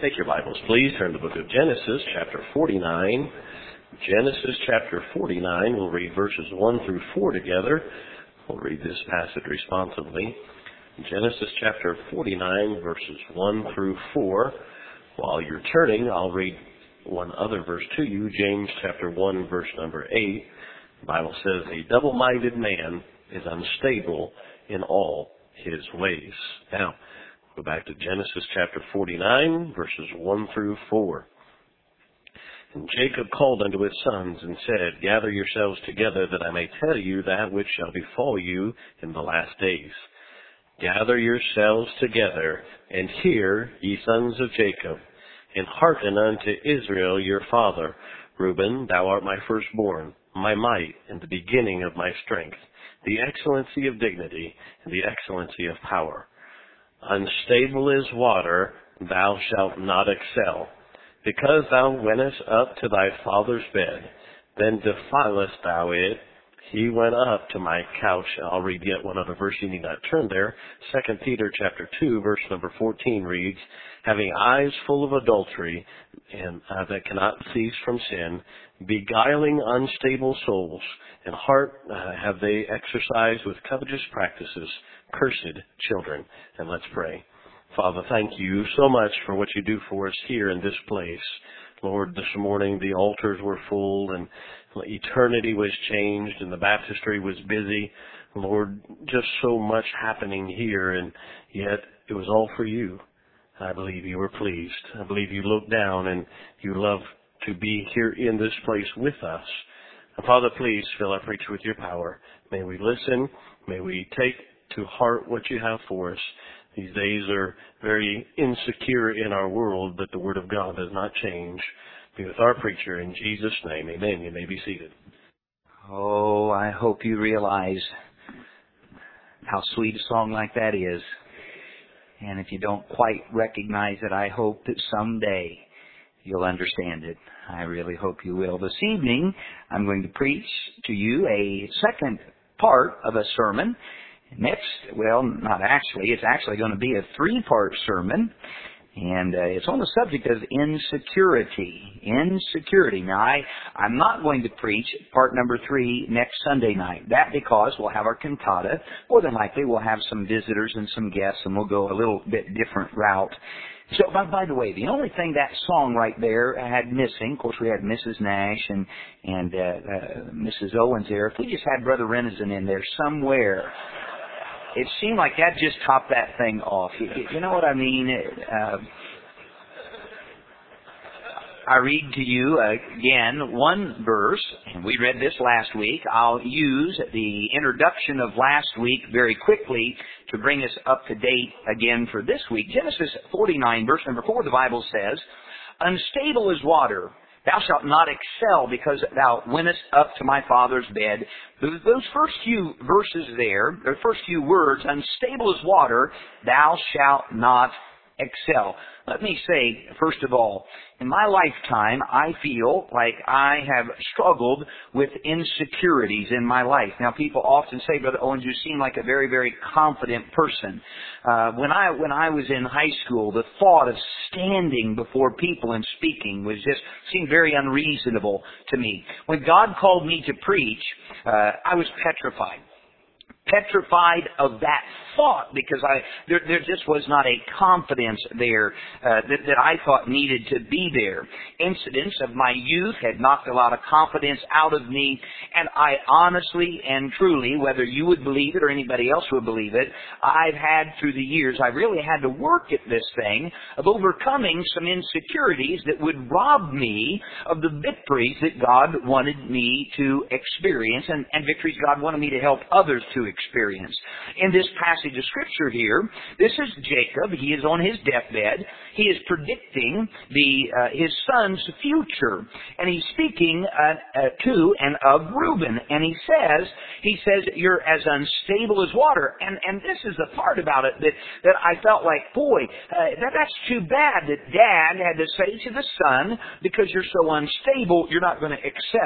Take your Bibles, please. Turn to the book of Genesis, chapter 49. Genesis, chapter 49. We'll read verses 1 through 4 together. We'll read this passage responsively. Genesis, chapter 49, verses 1 through 4. While you're turning, I'll read one other verse to you. James, chapter 1, verse number 8. The Bible says, "A double-minded man is unstable in all his ways." Now, go back to Genesis chapter 49, verses 1 through 4. "And Jacob called unto his sons and said, Gather yourselves together, that I may tell you that which shall befall you in the last days. Gather yourselves together, and hear, ye sons of Jacob, and hearken unto Israel your father. Reuben, thou art my firstborn, my might, and the beginning of my strength, the excellency of dignity, and the excellency of power. Unstable as water, thou shalt not excel. Because thou wentest up to thy father's bed, then defilest thou it. He went up to my couch." I'll read yet one other verse. You need not turn there. 2 Peter chapter 2, verse number 14 reads, "Having eyes full of adultery, and that cannot cease from sin, beguiling unstable souls, and heart have they exercised with covetous practices, cursed children." And let's pray. Father, thank you so much for what you do for us here in this place. Lord, this morning the altars were full and eternity was changed and the baptistry was busy. Lord, just so much happening here, and yet it was all for you. I believe you were pleased. I believe you looked down and you love to be here in this place with us. And Father, please fill our preacher with your power. May we listen. May we take to heart what you have for us. These days are very insecure in our world, but the Word of God does not change. Be with our preacher in Jesus' name. Amen. You may be seated. Oh, I hope you realize how sweet a song like that is. And if you don't quite recognize it, I hope that someday you'll understand it. I really hope you will. This evening, I'm going to preach to you a second part of a sermon. It's actually going to be a three-part sermon. And it's on the subject of insecurity. Insecurity. Now, I'm not going to preach part number 3 next Sunday night. That because we'll have our cantata. More than likely, we'll have some visitors and some guests, and we'll go a little bit different route. So, by the way, the only thing that song right there had missing, of course, we had Mrs. Nash and Mrs. Owens there. If we just had Brother Renison in there somewhere, it seemed like that just topped that thing off. You know what I mean? I read to you again one verse, and we read this last week. I'll use the introduction of last week very quickly to bring us up to date again for this week. Genesis 49, verse number 4, the Bible says, "Unstable as water, thou shalt not excel, because thou wentest up to my father's bed." Those first few verses there, the first few words, "unstable as water, thou shalt not excel." Let me say, first of all, in my lifetime, I feel like I have struggled with insecurities in my life. Now, people often say, "Brother Owens, you seem like a very, very confident person." When I was in high school, the thought of standing before people and speaking seemed very unreasonable to me. When God called me to preach, I was petrified of that thought, because there just was not a confidence there that I thought needed to be there. Incidents of my youth had knocked a lot of confidence out of me, and I honestly and truly, whether you would believe it or anybody else would believe it, I've had through the years, I really had to work at this thing of overcoming some insecurities that would rob me of the victories that God wanted me to experience, and victories God wanted me to help others to experience. In this passage of Scripture here, this is Jacob. He is on his deathbed. He is predicting his son's future. And he's speaking to and of Reuben. And he says, "You're as unstable as water." And this is the part about it that I felt like, boy, that's too bad that Dad had to say to the son, "Because you're so unstable, you're not going to excel."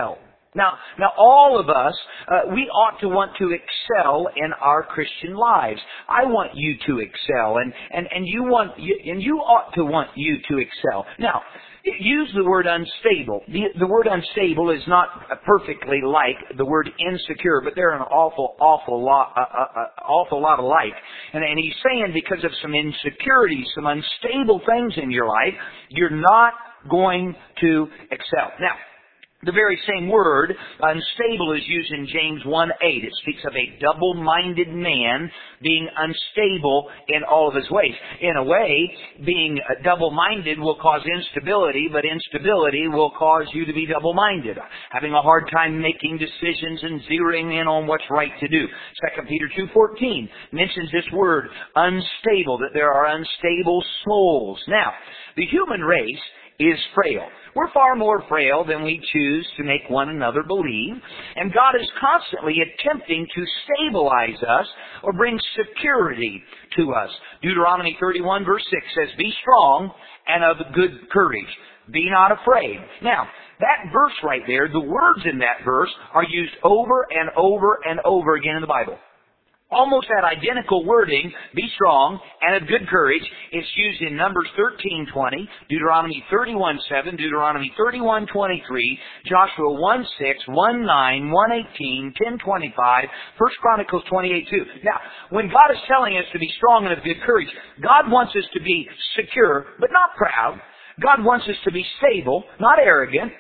Now, all of us, we ought to want to excel in our Christian lives. I want you to excel, and you ought to want you to excel. Now, use the word unstable. The word unstable is not perfectly like the word insecure, but they're an awful lot alike. And he's saying because of some insecurities, some unstable things in your life, you're not going to excel. Now, the very same word, unstable, is used in James 1:8. It speaks of a double-minded man being unstable in all of his ways. In a way, being double-minded will cause instability, but instability will cause you to be double-minded, having a hard time making decisions and zeroing in on what's right to do. 2 Peter 2:14 mentions this word, unstable, that there are unstable souls. Now, the human race is frail. We're far more frail than we choose to make one another believe. And God is constantly attempting to stabilize us or bring security to us. Deuteronomy 31 verse 6 says, "Be strong and of good courage. Be not afraid." Now, that verse right there, the words in that verse are used over and over and over again in the Bible. Almost that identical wording, be strong and of good courage, is used in Numbers 13:20, Deuteronomy 31:7, Deuteronomy 31:23, Joshua 1:6, 1:9, 1:18, 10:25, 1 Chronicles 28:2. Now, when God is telling us to be strong and of good courage, God wants us to be secure, but not proud. God wants us to be stable, not arrogant.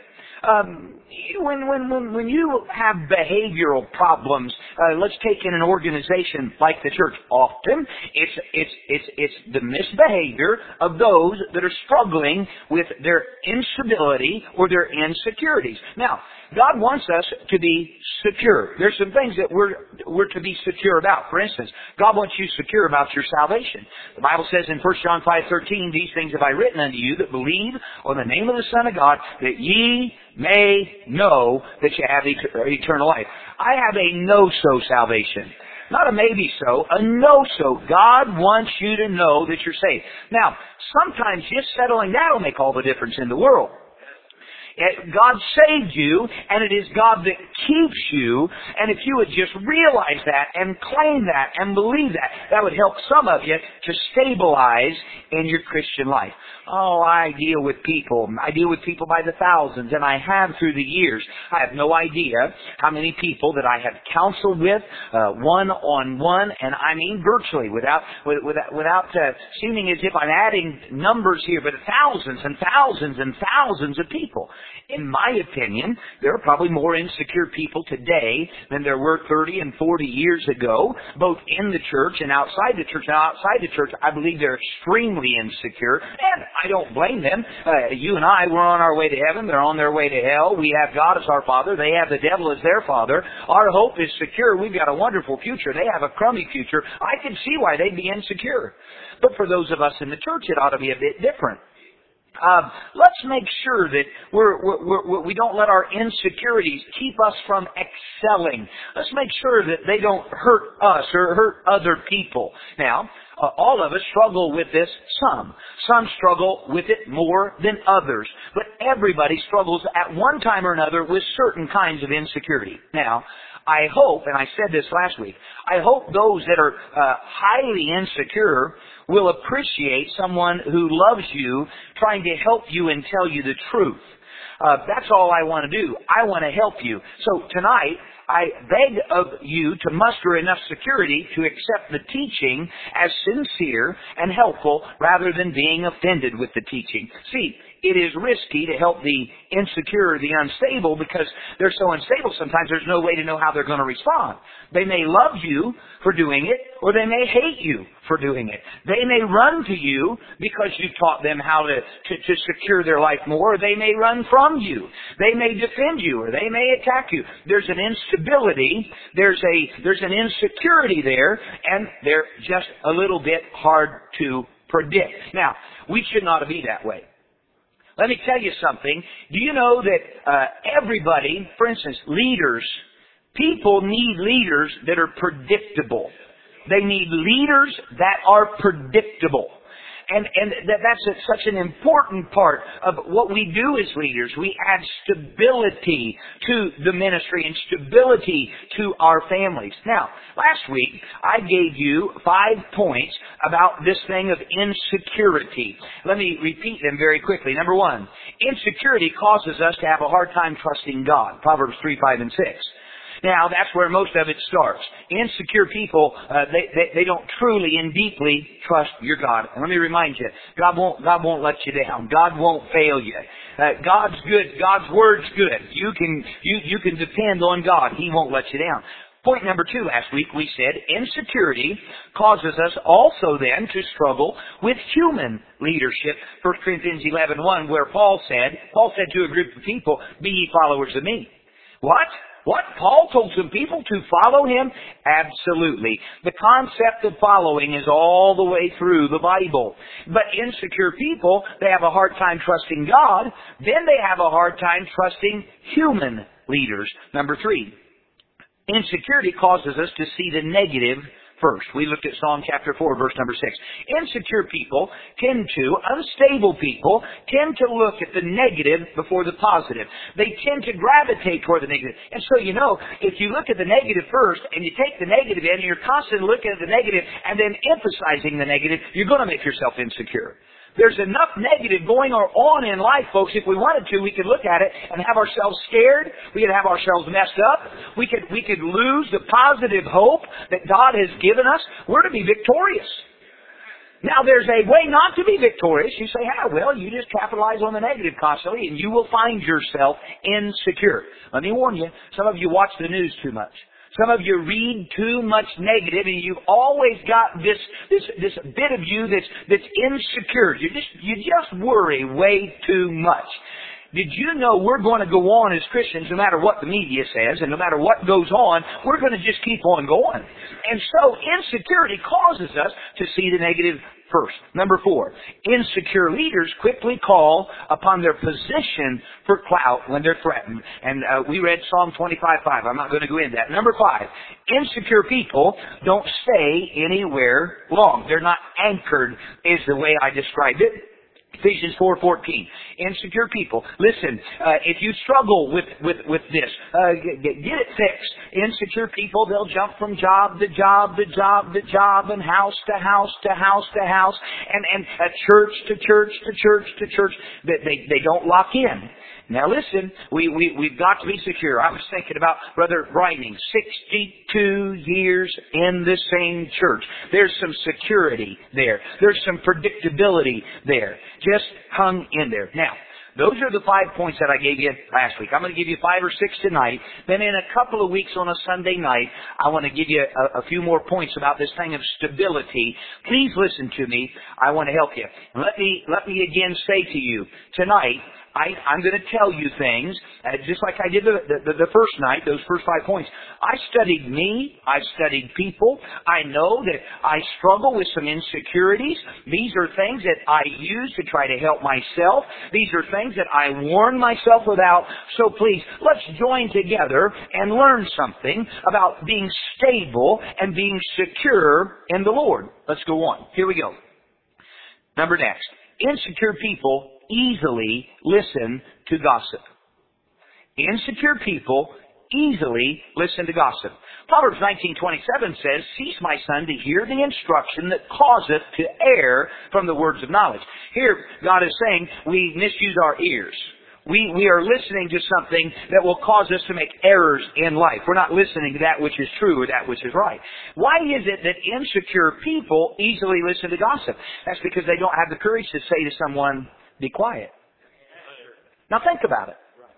When you have behavioral problems, let's take in an organization like the church. Often, it's the misbehavior of those that are struggling with their instability or their insecurities. Now, God wants us to be secure. There's some things that we're to be secure about. For instance, God wants you secure about your salvation. The Bible says in 1 John 5:13, "These things have I written unto you that believe on the name of the Son of God, that ye may know that you have eternal life." I have a know-so salvation. Not a maybe-so, a know-so. God wants you to know that you're saved. Now, sometimes just settling that will make all the difference in the world. God saved you, and it is God that keeps you, and if you would just realize that and claim that and believe that, that would help some of you to stabilize in your Christian life. Oh, I deal with people. I deal with people by the thousands, and I have through the years. I have no idea how many people that I have counseled with, one-on-one, and I mean virtually, without seeming as if I'm adding numbers here, but thousands and thousands and thousands of people. In my opinion, there are probably more insecure people today than there were 30 and 40 years ago, both in the church and outside the church. Now, outside the church, I believe they're extremely insecure, and I don't blame them. You and I, we're on our way to heaven. They're on their way to hell. We have God as our Father. They have the devil as their father. Our hope is secure. We've got a wonderful future. They have a crummy future. I can see why they'd be insecure. But for those of us in the church, it ought to be a bit different. Let's make sure that we don't let our insecurities keep us from excelling. Let's make sure that they don't hurt us or hurt other people. Now, all of us struggle with this some. Some struggle with it more than others. But everybody struggles at one time or another with certain kinds of insecurity. Now, I hope, and I said this last week, I hope those that are highly insecure will appreciate someone who loves you trying to help you and tell you the truth. That's all I want to do. I want to help you. So tonight, I beg of you to muster enough security to accept the teaching as sincere and helpful rather than being offended with the teaching. See, it is risky to help the insecure or the unstable because they're so unstable sometimes there's no way to know how they're going to respond. They may love you for doing it, or they may hate you for doing it. They may run to you because you taught them how to secure their life more, or they may run from you. They may defend you, or they may attack you. There's an instability, there's an insecurity there, and they're just a little bit hard to predict. Now, we should not be that way. Let me tell you something. Do you know that everybody, for instance, leaders, people need leaders that are predictable. They need leaders that are predictable. And that's such an important part of what we do as leaders. We add stability to the ministry and stability to our families. Now, last week, I gave you 5 points about this thing of insecurity. Let me repeat them very quickly. Number 1, insecurity causes us to have a hard time trusting God. Proverbs 3, 5, and 6. Now, that's where most of it starts. Insecure people, they don't truly and deeply trust your God. And let me remind you, God won't let you down. God won't fail you. God's good. God's Word's good. You can depend on God. He won't let you down. Point number 2 last week, we said insecurity causes us also then to struggle with human leadership. 1 Corinthians 11:1, where Paul said to a group of people, "Be ye followers of me." What? Paul told some people to follow him? Absolutely. The concept of following is all the way through the Bible. But insecure people, they have a hard time trusting God. Then they have a hard time trusting human leaders. Number 3, insecurity causes us to see the negative first. We looked at Psalm chapter 4, verse number 6. Insecure people unstable people tend to look at the negative before the positive. They tend to gravitate toward the negative. And so, if you look at the negative first, and you take the negative in, and you're constantly looking at the negative, and then emphasizing the negative, you're going to make yourself insecure. There's enough negative going on in life, folks. If we wanted to, we could look at it and have ourselves scared. We could have ourselves messed up. We could lose the positive hope that God has given us. We're to be victorious. Now, there's a way not to be victorious. You say, you just capitalize on the negative constantly, and you will find yourself insecure. Let me warn you, some of you watch the news too much. Some of you read too much negative, and you've always got this bit of you that's insecure. You just worry way too much. Did you know we're going to go on as Christians, no matter what the media says, and no matter what goes on, we're going to just keep on going. And so insecurity causes us to see the negative first. Number 4, insecure leaders quickly call upon their position for clout when they're threatened. And we read Psalm 25:5. I'm not going to go into that. Number 5, insecure people don't stay anywhere long. They're not anchored, is the way I described it. Ephesians 4:14. Insecure people. Listen, if you struggle with this, get it fixed. Insecure people, they'll jump from job to job to job to job, and house to house to house to house, and church to church to church to church. They don't lock in. Now listen, we've got to be secure. I was thinking about Brother Brining, 62 years in the same church. There's some security there. There's some predictability there. Just hung in there. Now, those are the 5 points that I gave you last week. I'm going to give you 5 or 6 tonight. Then in a couple of weeks on a Sunday night, I want to give you a few more points about this thing of stability. Please listen to me. I want to help you. Let me again say to you, tonight, I'm going to tell you things, just like I did the first night, those first 5 points. I studied me. I studied people. I know that I struggle with some insecurities. These are things that I use to try to help myself. These are things that I warn myself about. So please, let's join together and learn something about being stable and being secure in the Lord. Let's go on. Here we go. Number next. Insecure people easily listen to gossip. Insecure people easily listen to gossip. Proverbs 19:27 says, "Cease, my son, to hear the instruction that causeth to err from the words of knowledge." Here, God is saying we misuse our ears. We are listening to something that will cause us to make errors in life. We're not listening to that which is true or that which is right. Why is it that insecure people easily listen to gossip? That's because they don't have the courage to say to someone, "Be quiet." Now think about it.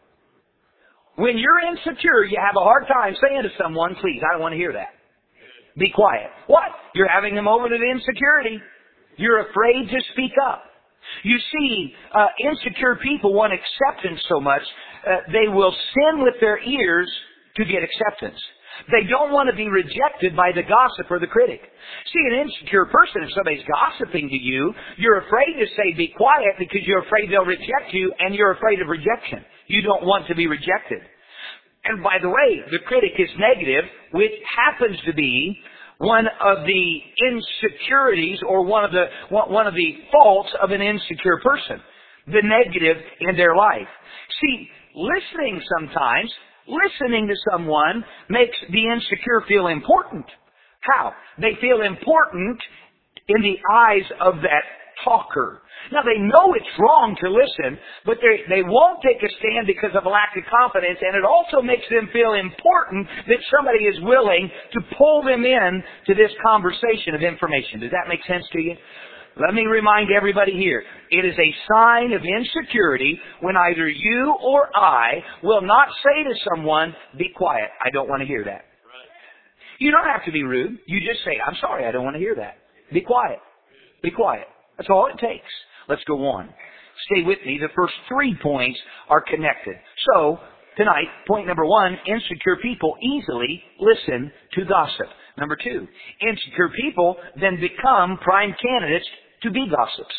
When you're insecure, you have a hard time saying to someone, "Please, I don't want to hear that. Be quiet." What? You're having them over to the insecurity. You're afraid to speak up. You see, insecure people want acceptance so much, they will sin with their ears to get acceptance. They don't want to be rejected by the gossip or the critic. See, an insecure person, if somebody's gossiping to you, you're afraid to say be quiet because you're afraid they'll reject you, and you're afraid of rejection. You don't want to be rejected. And by the way, the critic is negative, which happens to be one of the insecurities or one of the faults of an insecure person. The negative in their life. See, listening to someone makes the insecure feel important. How? They feel important in the eyes of that talker. Now they know it's wrong to listen, but they won't take a stand because of a lack of confidence, and it also makes them feel important that somebody is willing to pull them in to this conversation of information. Does that make sense to you? Let me remind everybody here, it is a sign of insecurity when either you or I will not say to someone, be quiet, I don't want to hear that. You don't have to be rude. You just say, I'm sorry, I don't want to hear that. Be quiet. Be quiet. That's all it takes. Let's go on. Stay with me. The first 3 points are connected. So, tonight, point number 1, insecure people easily listen to gossip. Number 2, insecure people then become prime candidates to be gossips.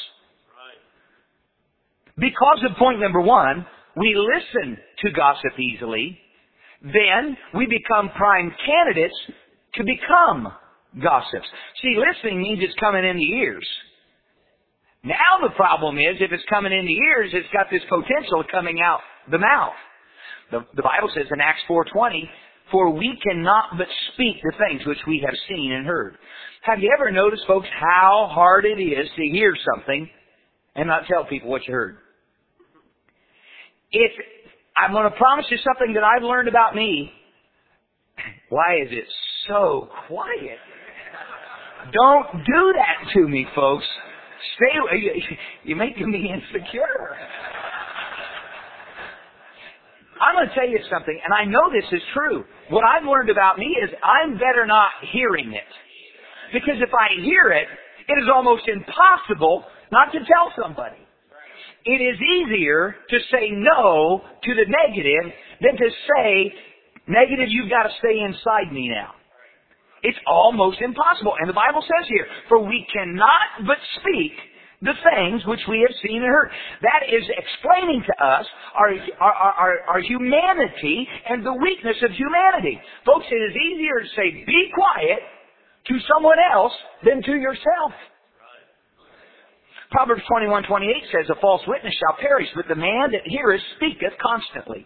Because of point number 1, we listen to gossip easily, then we become prime candidates to become gossips. See, listening means it's coming in the ears. Now the problem is, if it's coming in the ears, it's got this potential of coming out the mouth. The Bible says in Acts 4:20, for we cannot but speak the things which we have seen and heard. Have you ever noticed, folks, how hard it is to hear something and not tell people what you heard? I'm going to promise you something that I've learned about me. Why is it so quiet? Don't do that to me, folks. You're making me insecure. I'm going to tell you something, and I know this is true. What I've learned about me is I'm better not hearing it. Because if I hear it, it is almost impossible not to tell somebody. It is easier to say no to the negative than to say, negative, you've got to stay inside me now. It's almost impossible. And the Bible says here, for we cannot but speak the things which we have seen and heard. That is explaining to us our humanity and the weakness of humanity. Folks, it is easier to say, be quiet to someone else than to yourself. Proverbs 21:28 says, a false witness shall perish, but the man that heareth speaketh constantly.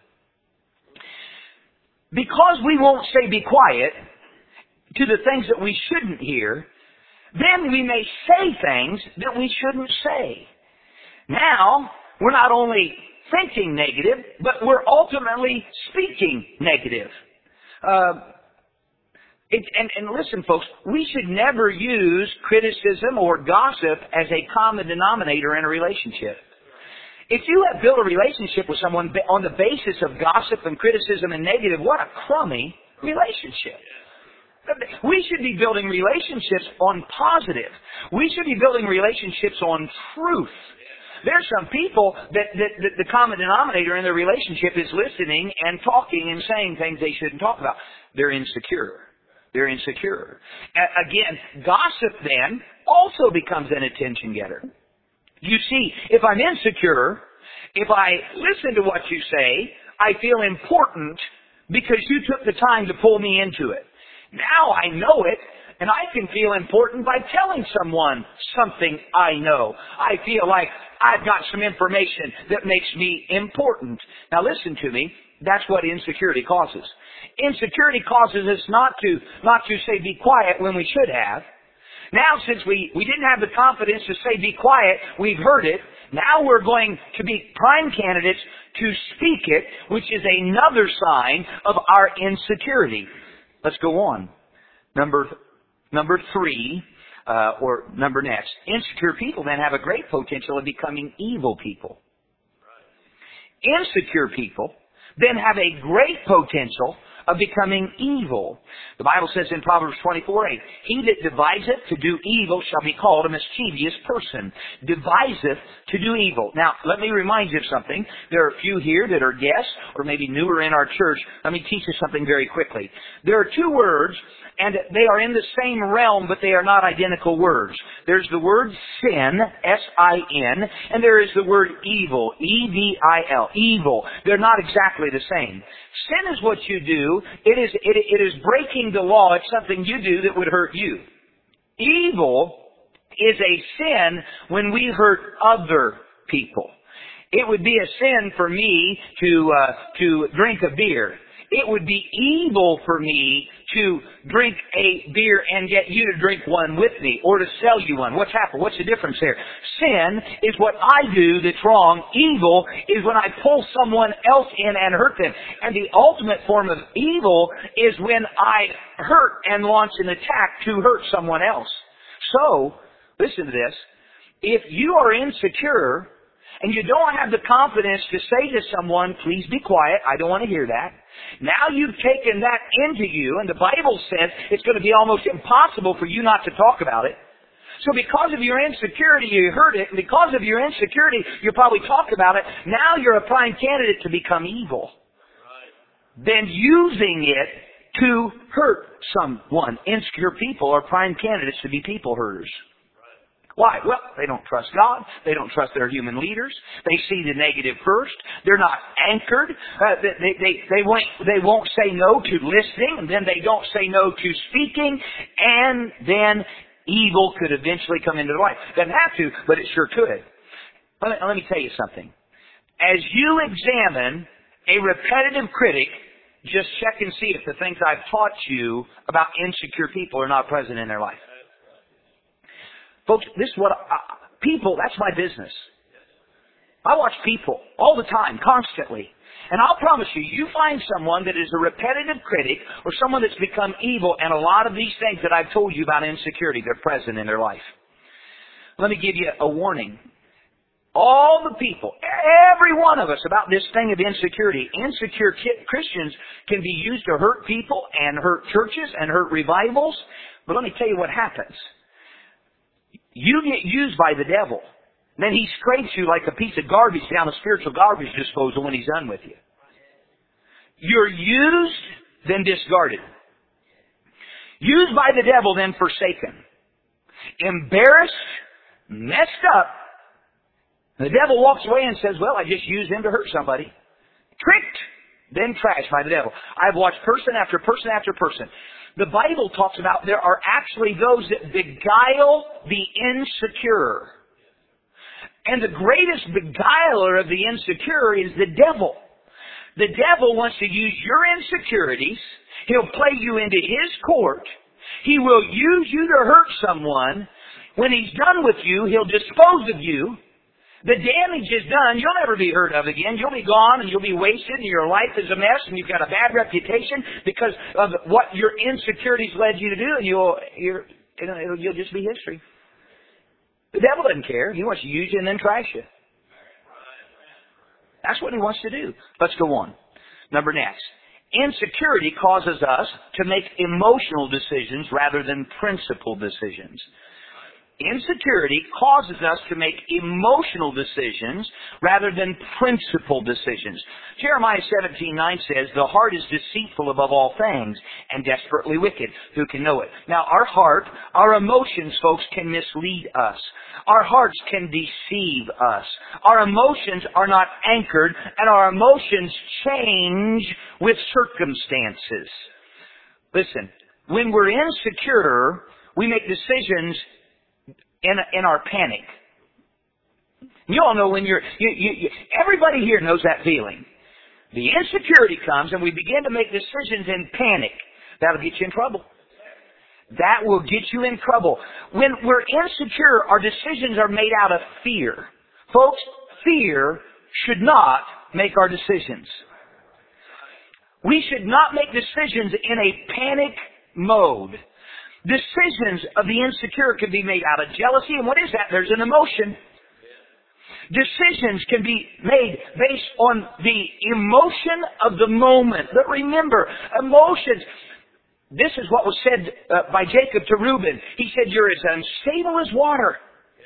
Because we won't say be quiet to the things that we shouldn't hear, then we may say things that we shouldn't say. Now, we're not only thinking negative, but we're ultimately speaking negative. And listen, folks, we should never use criticism or gossip as a common denominator in a relationship. If you have built a relationship with someone on the basis of gossip and criticism and negative, what a crummy relationship. We should be building relationships on positive. We should be building relationships on truth. There's some people that the common denominator in their relationship is listening and talking and saying things they shouldn't talk about. They're insecure. They're insecure. Again, gossip then also becomes an attention getter. You see, if I'm insecure, if I listen to what you say, I feel important because you took the time to pull me into it. Now I know it, and I can feel important by telling someone something I know. I feel like I've got some information that makes me important. Now listen to me. That's what insecurity causes. Insecurity causes us not to say be quiet when we should have. Now since we didn't have the confidence to say be quiet, we've heard it. Now we're going to be prime candidates to speak it, which is another sign of our insecurity. Let's go on. Number 3, or number next. Insecure people then have a great potential of becoming evil people. Insecure people then have a great potential of becoming evil. The Bible says in Proverbs 24:8, he that deviseth to do evil shall be called a mischievous person. Deviseth to do evil. Now, let me remind you of something. There are a few here that are guests or maybe newer in our church. Let me teach you something very quickly. There are 2 words, and they are in the same realm, but they are not identical words. There's the word sin, S-I-N, and there is the word evil, E-V-I-L, evil. They're not exactly the same. Sin is what you do do, it is breaking the law. It's something you do that would hurt you. Evil is a sin when we hurt other people. It would be a sin for me to drink a beer. It would be evil for me to drink a beer and get you to drink one with me, or to sell you one. What's happened? What's the difference there? Sin is what I do that's wrong. Evil is when I pull someone else in and hurt them. And the ultimate form of evil is when I hurt and launch an attack to hurt someone else. So, listen to this. If you are insecure and you don't have the confidence to say to someone, please be quiet, I don't want to hear that. Now you've taken that into you, and the Bible says it's going to be almost impossible for you not to talk about it. So because of your insecurity, you hurt it, and because of your insecurity, you probably talk about it. Now you're a prime candidate to become evil. Then using it to hurt someone. Insecure people are prime candidates to be people hurters. Why? Well, they don't trust God. They don't trust their human leaders. They see the negative first. They're not anchored. They won't say no to listening, and then they don't say no to speaking, and then evil could eventually come into their life. Doesn't have to, but it sure could. Let me tell you something. As you examine a repetitive critic, just check and see if the things I've taught you about insecure people are not present in their life. Folks, this is what people, that's my business. I watch people all the time, constantly. And I'll promise you, you find someone that is a repetitive critic or someone that's become evil, and a lot of these things that I've told you about insecurity, they're present in their life. Let me give you a warning. All the people, every one of us, about this thing of insecurity. Insecure Christians can be used to hurt people and hurt churches and hurt revivals. But let me tell you what happens. You get used by the devil. Then he scrapes you like a piece of garbage down a spiritual garbage disposal when he's done with you. You're used, then discarded. Used by the devil, then forsaken. Embarrassed, messed up. The devil walks away and says, well, I just used him to hurt somebody. Tricked, then trashed by the devil. I've watched person after person after person. The Bible talks about there are actually those that beguile the insecure. And the greatest beguiler of the insecure is the devil. The devil wants to use your insecurities. He'll play you into his court. He will use you to hurt someone. When he's done with you, he'll dispose of you. The damage is done. You'll never be heard of again. You'll be gone and you'll be wasted and your life is a mess and you've got a bad reputation because of what your insecurities led you to do, and you'll just be history. The devil doesn't care. He wants to use you and then trash you. That's what he wants to do. Let's go on. Number next. Insecurity causes us to make emotional decisions rather than principled decisions. Insecurity causes us to make emotional decisions rather than principled decisions. Jeremiah 17:9 says, the heart is deceitful above all things and desperately wicked. Who can know it? Now, our heart, our emotions, folks, can mislead us. Our hearts can deceive us. Our emotions are not anchored, and our emotions change with circumstances. Listen, when we're insecure, we make decisions in our panic. You all know when everybody here knows that feeling. The insecurity comes and we begin to make decisions in panic. That'll get you in trouble. That will get you in trouble. When we're insecure, our decisions are made out of fear. Folks, fear should not make our decisions. We should not make decisions in a panic mode. Decisions of the insecure can be made out of jealousy. And what is that? There's an emotion. Decisions can be made based on the emotion of the moment. But remember, emotions. This is what was said by Jacob to Reuben. He said, you're as unstable as water.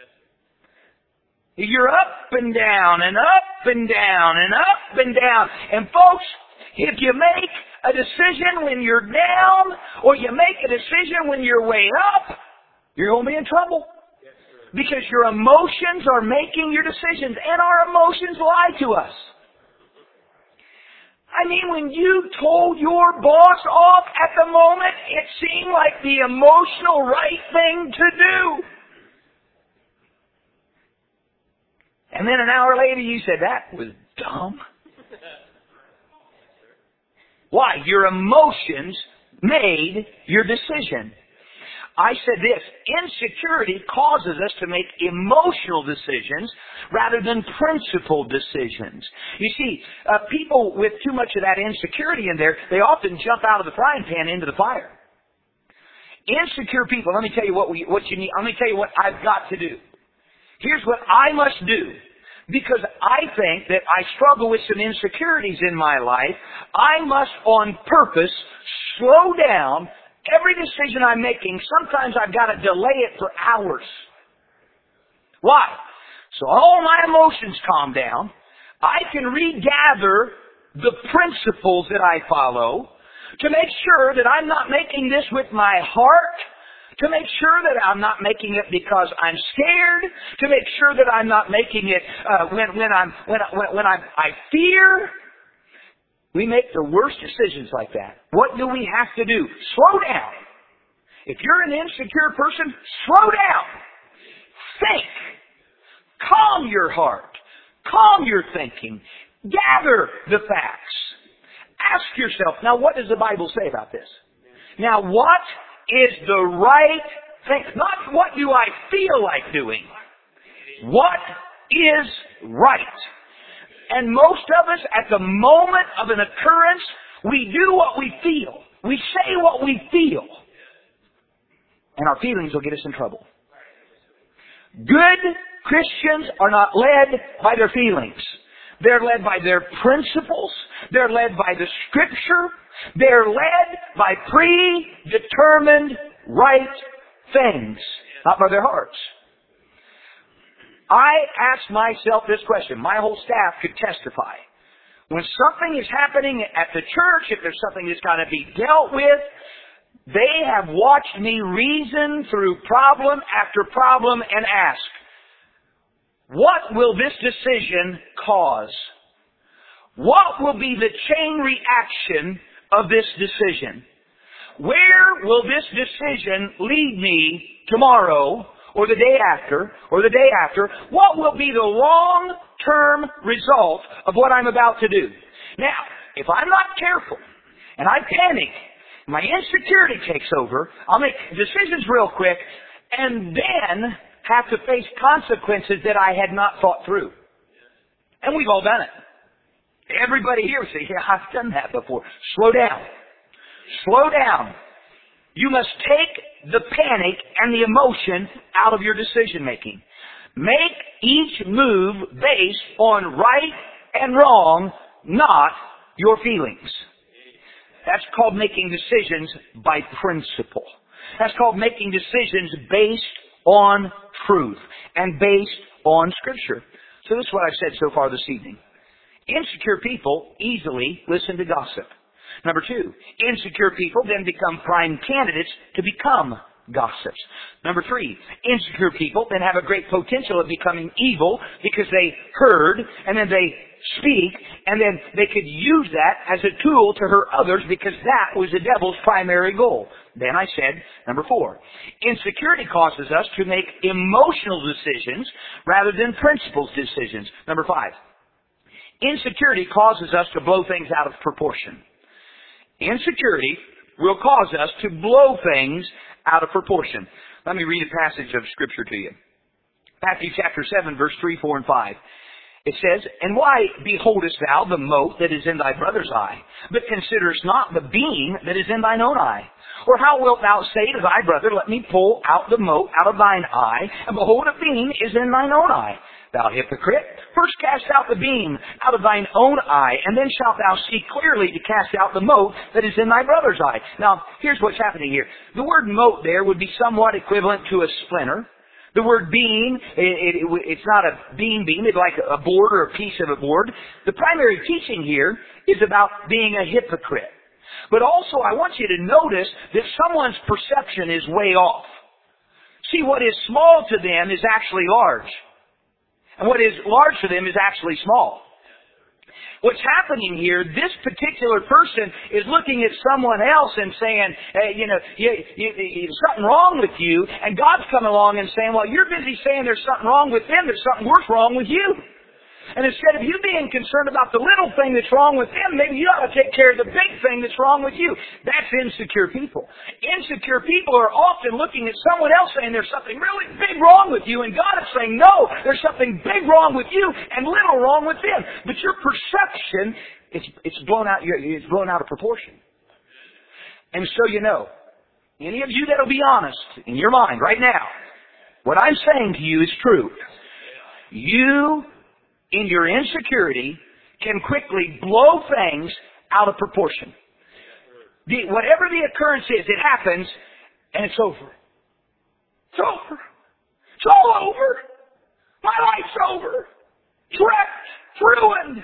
You're up and down and up and down and up and down. And folks, if you make a decision when you're down, or you make a decision when you're way up, you're going to be in trouble. Because your emotions are making your decisions, and our emotions lie to us. I mean, when you told your boss off at the moment, it seemed like the emotional right thing to do. And then an hour later you said, that was dumb. Why? Your emotions made your decision. I said this, insecurity causes us to make emotional decisions rather than principled decisions. You see, people with too much of that insecurity in there, they often jump out of the frying pan into the fire. Insecure people, let me tell you what you need. Let me tell you what I've got to do. Here's what I must do. Because I think that I struggle with some insecurities in my life, I must on purpose slow down every decision I'm making. Sometimes I've got to delay it for hours. Why? So all my emotions calm down. I can regather the principles that I follow to make sure that I'm not making this with my heart, to make sure that I'm not making it because I'm scared, to make sure that I'm not making it when I fear. We make the worst decisions like that. What do we have to do? Slow down. If you're an insecure person, slow down. Think. Calm your heart. Calm your thinking. Gather the facts. Ask yourself, now what does the Bible say about this? Now what is the right thing? Not what do I feel like doing. What is right? And most of us, at the moment of an occurrence, we do what we feel. We say what we feel. And our feelings will get us in trouble. Good Christians are not led by their feelings. They're led by their principles. They're led by the Scripture. They're led by predetermined right things, not by their hearts. I ask myself this question. My whole staff could testify. When something is happening at the church, if there's something that's got to be dealt with, they have watched me reason through problem after problem and ask, what will this decision cause? What will be the chain reaction of this decision? Where will this decision lead me tomorrow, or the day after, or the day after? What will be the long-term result of what I'm about to do? Now, if I'm not careful, and I panic, my insecurity takes over, I'll make decisions real quick, and then have to face consequences that I had not thought through. And we've all done it. Everybody here says, yeah, I've done that before. Slow down. Slow down. You must take the panic and the emotion out of your decision making. Make each move based on right and wrong, not your feelings. That's called making decisions by principle. That's called making decisions based on truth and based on Scripture. So this is what I've said so far this evening. Insecure people easily listen to gossip. Number two, insecure people then become prime candidates to become gossips. Number three, insecure people then have a great potential of becoming evil because they heard and then they speak and then they could use that as a tool to hurt others because that was the devil's primary goal. Then I said, number four, insecurity causes us to make emotional decisions rather than principled decisions. Number five, insecurity causes us to blow things out of proportion. Insecurity will cause us to blow things out of proportion. Let me read a passage of Scripture to you. Matthew chapter 7, verse 3, 4, and 5. It says, And why beholdest thou the mote that is in thy brother's eye, but considerest not the beam that is in thine own eye? Or how wilt thou say to thy brother, Let me pull out the mote out of thine eye, and behold, a beam is in thine own eye? Thou hypocrite, first cast out the beam out of thine own eye, and then shalt thou see clearly to cast out the mote that is in thy brother's eye. Now, here's what's happening here. The word mote there would be somewhat equivalent to a splinter. The word beam, it's not a beam, it's like a board or a piece of a board. The primary teaching here is about being a hypocrite. But also, I want you to notice that someone's perception is way off. See, what is small to them is actually large. And what is large to them is actually small. What's happening here, this particular person is looking at someone else and saying, hey, there's something wrong with you. And God's coming along and saying, well, you're busy saying there's something wrong with them. There's something worse wrong with you. And instead of you being concerned about the little thing that's wrong with them, maybe you ought to take care of the big thing that's wrong with you. That's insecure people. Insecure people are often looking at someone else saying there's something really big wrong with you, and God is saying, no, there's something big wrong with you and little wrong with them. But your perception, it's blown out of proportion. And so any of you that'll be honest in your mind right now, what I'm saying to you is true. You, in your insecurity, can quickly blow things out of proportion. Whatever the occurrence is, it happens, and it's over. It's over. It's all over. My life's over. It's wrecked. It's ruined.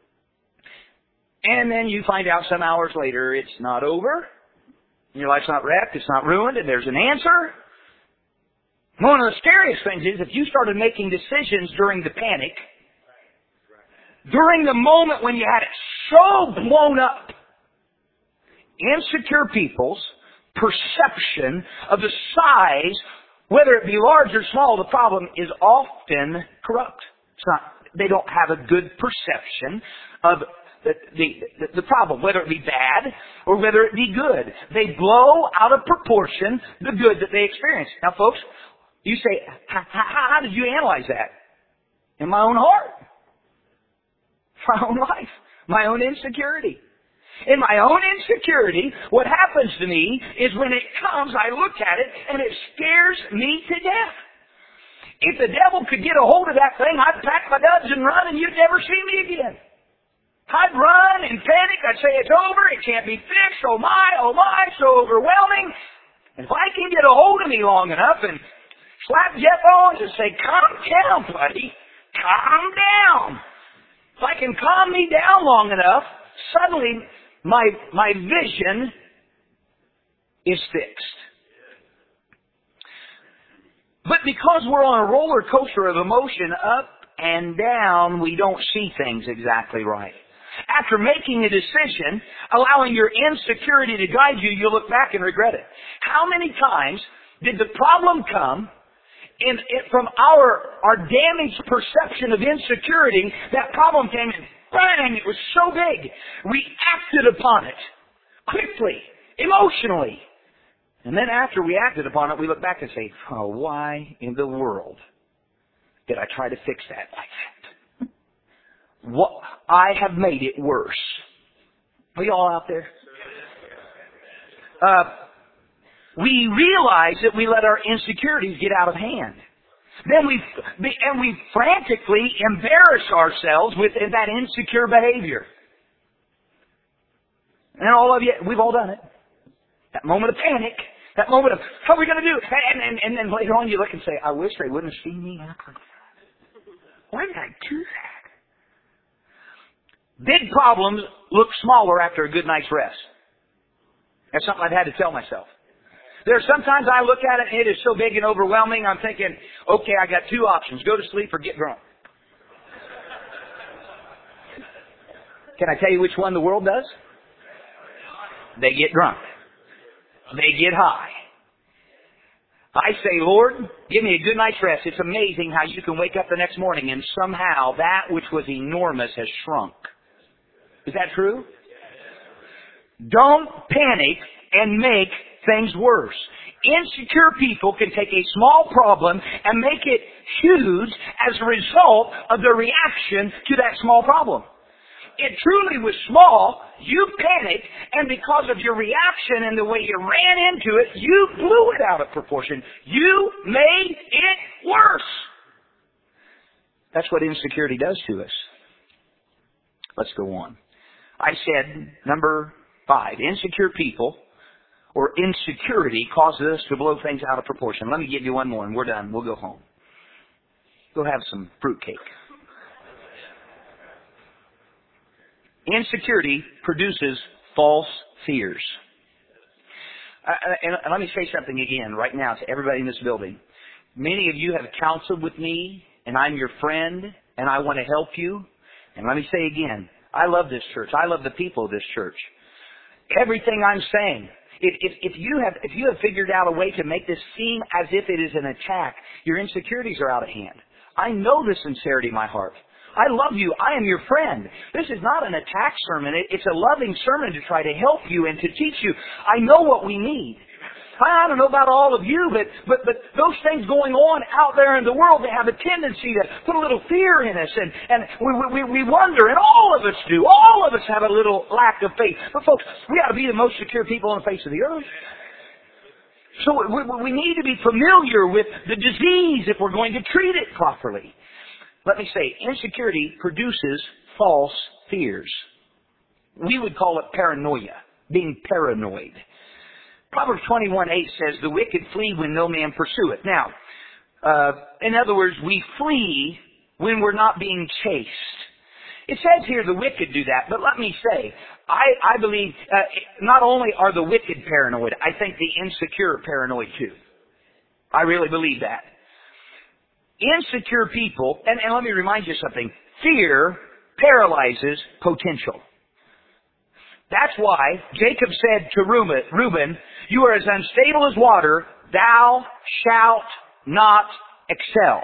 And then you find out some hours later it's not over. Your life's not wrecked. It's not ruined. And there's an answer. One of the scariest things is if you started making decisions during the panic, during the moment when you had it so blown up, insecure people's perception of the size, whether it be large or small, the problem is often corrupt. They don't have a good perception of the problem, whether it be bad or whether it be good. They blow out of proportion the good that they experience. Now, folks, you say, how did you analyze that? In my own heart. My own life. My own insecurity. In my own insecurity, what happens to me is when it comes, I look at it and it scares me to death. If the devil could get a hold of that thing, I'd pack my duds and run and you'd never see me again. I'd run and panic. I'd say, it's over. It can't be fixed. Oh my, so overwhelming. And if I can get a hold of me long enough and slap Jeff Owens and say, calm down, buddy. Calm down. If I can calm me down long enough, suddenly my vision is fixed. But because we're on a roller coaster of emotion, up and down, we don't see things exactly right. After making a decision, allowing your insecurity to guide you, you'll look back and regret it. How many times did the problem come from our damaged perception of insecurity? That problem came and bang, it was so big. We acted upon it quickly, emotionally. And then after we acted upon it, we look back and say, oh, why in the world did I try to fix that like that? I have made it worse. Are you all out there? We realize that we let our insecurities get out of hand. Then we frantically embarrass ourselves with that insecure behavior. And all of you, we've all done it. That moment of panic, that moment of, how are we going to do? And then later on you look and say, I wish they wouldn't have seen me act like that. Why did I do that? Big problems look smaller after a good night's rest. That's something I've had to tell myself. There are sometimes I look at it and it is so big and overwhelming, I'm thinking, okay, I got two options. Go to sleep or get drunk. Can I tell you which one the world does? They get drunk. They get high. I say, Lord, give me a good night's rest. It's amazing how you can wake up the next morning and somehow that which was enormous has shrunk. Is that true? Don't panic and make things worse. Insecure people can take a small problem and make it huge as a result of their reaction to that small problem. It truly was small, you panicked, and because of your reaction and the way you ran into it, you blew it out of proportion. You made it worse. That's what insecurity does to us. Let's go on. I said, number 5, insecure people or insecurity causes us to blow things out of proportion. Let me give you one more and we're done. We'll go home. Go have some fruitcake. Insecurity produces false fears. And let me say something again right now to everybody in this building. Many of you have counseled with me, and I'm your friend, and I want to help you. And let me say again, I love this church. I love the people of this church. Everything I'm saying, if you have figured out a way to make this seem as if it is an attack, your insecurities are out of hand. I know the sincerity of my heart. I love you. I am your friend. This is not an attack sermon. It's a loving sermon to try to help you and to teach you. I know what we need. I don't know about all of you, but those things going on out there in the world, they have a tendency to put a little fear in us, and we wonder, and all of us do. All of us have a little lack of faith. But folks, we ought to be the most secure people on the face of the earth. So we need to be familiar with the disease if we're going to treat it properly. Let me say, insecurity produces false fears. We would call it paranoia, being paranoid. Proverbs 21:8 says, the wicked flee when no man pursueth. Now, in other words, we flee when we're not being chased. It says here the wicked do that, but let me say, I believe not only are the wicked paranoid, I think the insecure are paranoid too. I really believe that. Insecure people, and let me remind you something, fear paralyzes potential. That's why Jacob said to Reuben, you are as unstable as water, thou shalt not excel.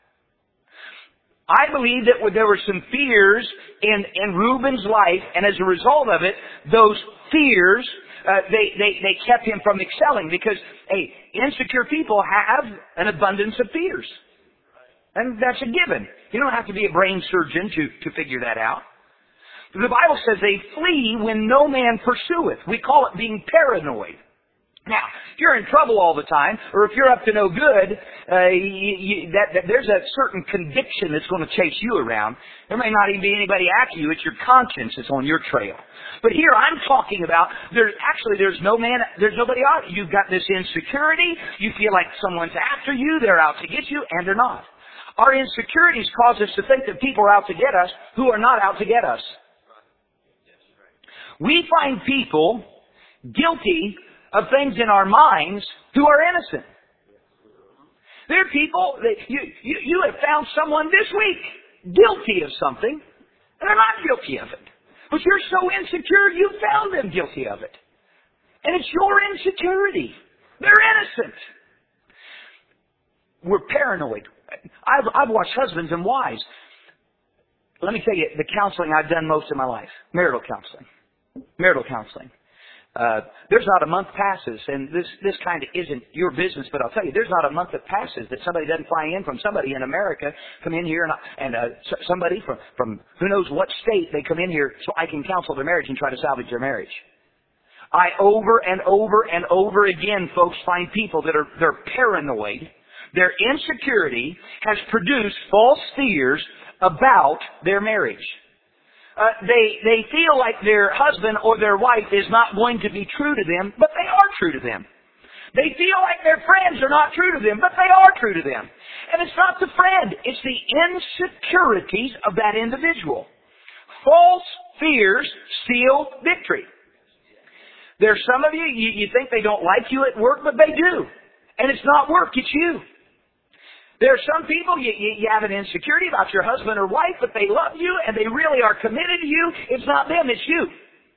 I believe that there were some fears in Reuben's life, and as a result of it, those fears, they kept him from excelling because, hey, insecure people have an abundance of fears. And that's a given. You don't have to be a brain surgeon to figure that out. The Bible says they flee when no man pursueth. We call it being paranoid. Now, if you're in trouble all the time, or if you're up to no good, there's a certain conviction that's going to chase you around. There may not even be anybody after you. It's your conscience that's on your trail. But here I'm talking about, there's nobody out. You've got this insecurity. You feel like someone's after you. They're out to get you, and they're not. Our insecurities cause us to think that people are out to get us who are not out to get us. We find people guilty of things in our minds who are innocent. There are people that you have found someone this week guilty of something, and they're not guilty of it. But you're so insecure you found them guilty of it. And it's your insecurity. They're innocent. We're paranoid. I've watched husbands and wives. Let me tell you, the counseling I've done most of my life, marital counseling. There's not a month passes, and this kind of isn't your business, but I'll tell you, there's not a month that passes that somebody doesn't fly in from somebody in America, come in here, and somebody from who knows what state, they come in here so I can counsel their marriage and try to salvage their marriage. I over and over again, folks, find people that they're paranoid. Their insecurity has produced false fears about their marriage. They feel like their husband or their wife is not going to be true to them, but they are true to them. They feel like their friends are not true to them, but they are true to them. And it's not the friend, it's the insecurities of that individual. False fears steal victory. There's some of you think they don't like you at work, but they do. And it's not work, it's you. There are some people, you have an insecurity about your husband or wife, but they love you and they really are committed to you. It's not them, it's you.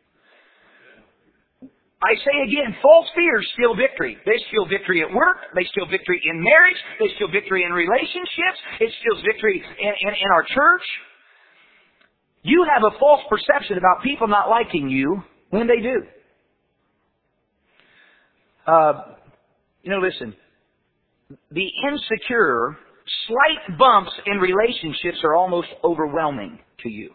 I say again, false fears steal victory. They steal victory at work. They steal victory in marriage. They steal victory in relationships. It steals victory in our church. You have a false perception about people not liking you when they do. Listen. The insecure, slight bumps in relationships are almost overwhelming to you.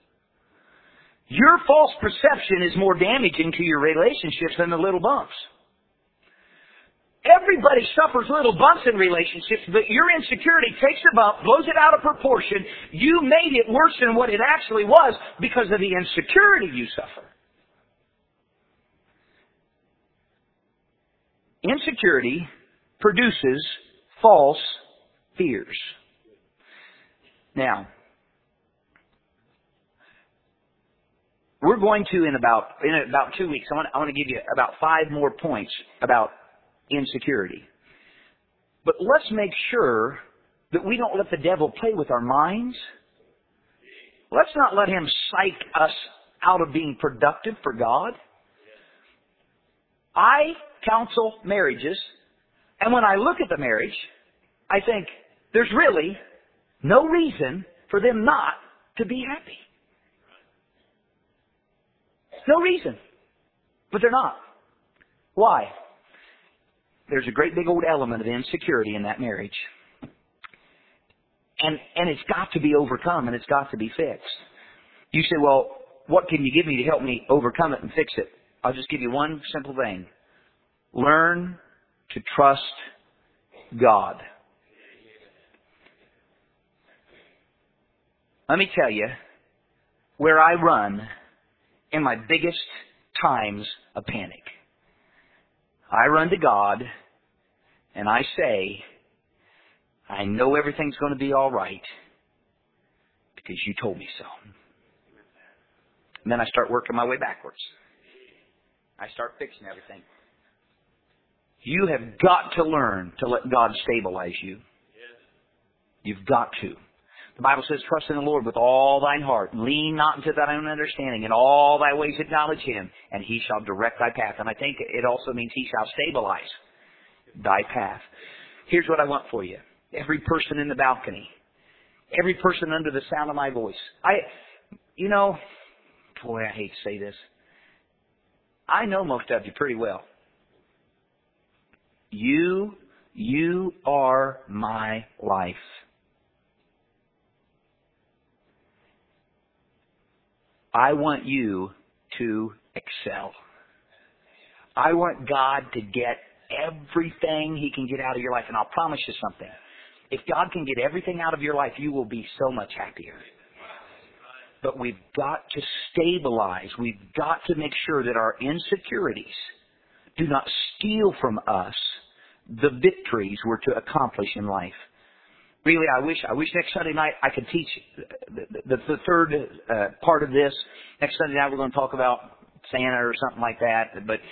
Your false perception is more damaging to your relationships than the little bumps. Everybody suffers little bumps in relationships, but your insecurity takes a bump, blows it out of proportion. You made it worse than what it actually was because of the insecurity you suffer. Insecurity produces false fears. Now, we're going to, in about 2 weeks, I want to give you about 5 more points about insecurity. But let's make sure that we don't let the devil play with our minds Let's not let him psych us out of being productive for God. I counsel marriages, and when I look at the marriage, I think there's really no reason for them not to be happy. No reason. But they're not. Why? There's a great big old element of insecurity in that marriage. And it's got to be overcome, and it's got to be fixed. You say, well, what can you give me to help me overcome it and fix it? I'll just give you one simple thing. Learn to trust God. Let me tell you where I run in my biggest times of panic. I run to God and I say, I know everything's going to be all right because you told me so. And then I start working my way backwards. I start fixing everything. You have got to learn to let God stabilize you. You've got to. The Bible says, trust in the Lord with all thine heart. Lean not into thine own understanding. In all thy ways acknowledge him, and he shall direct thy path. And I think it also means he shall stabilize thy path. Here's what I want for you. Every person in the balcony. Every person under the sound of my voice. Boy, I hate to say this. I know most of you pretty well. You are my life. I want you to excel. I want God to get everything he can get out of your life. And I'll promise you something. If God can get everything out of your life, you will be so much happier. But we've got to stabilize. We've got to make sure that our insecurities do not steal from us the victories we're to accomplish in life. Really, I wish next Sunday night I could teach the third part of this. Next Sunday night we're going to talk about Santa or something like that. But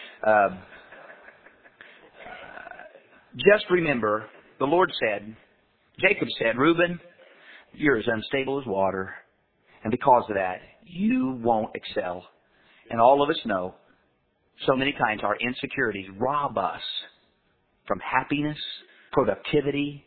just remember, the Lord said, Jacob said, Reuben, you're as unstable as water. And because of that, you won't excel. And all of us know, so many times our insecurities rob us from happiness, productivity,